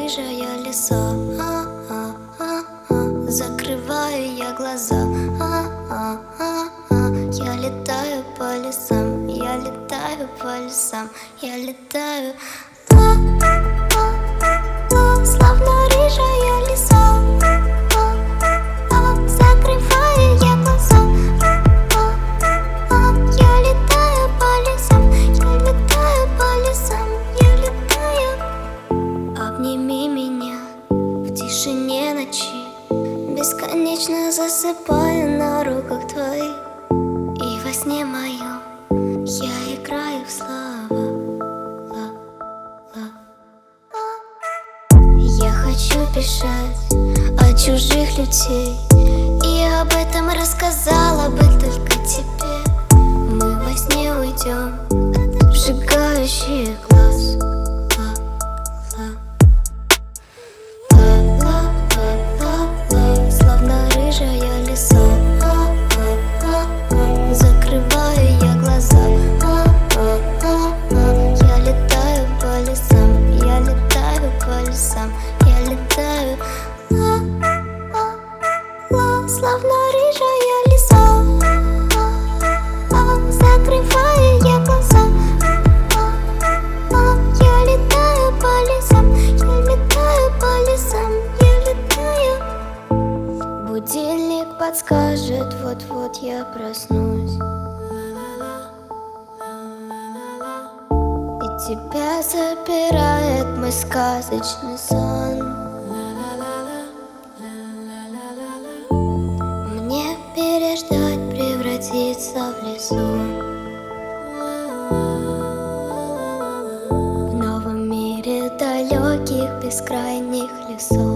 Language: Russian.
словно-рыжая лиса. Закрываю я глаза. Я летаю по лесам, я летаю по лесам, я летаю. Словно-рыжая лиса. Закрываю я глаза. Я летаю по лесам, я летаю по лесам, я летаю. Обними меня в тишине ночи, бесконечно засыпаю на руках твоих. И во сне моем я играю в слова. Я хочу бежать от чужих людей, и об этом рассказала бы только тебе. Мы во сне уйдем в сжигающий глаз. Словно-рыжая лиса. Закрываю я глаза. Я летаю по лесам, я летаю по лесам, я летаю. Словно-рыжая лиса. Закрываю я глаза. Я летаю по лесам, я летаю по лесам, я летаю. Будильник подскажет, вот-вот я проснусь, и тебя забирает мой сказочный сон. Мне переждать, превратиться в лесу, в новом мире далеких бескрайних лесов.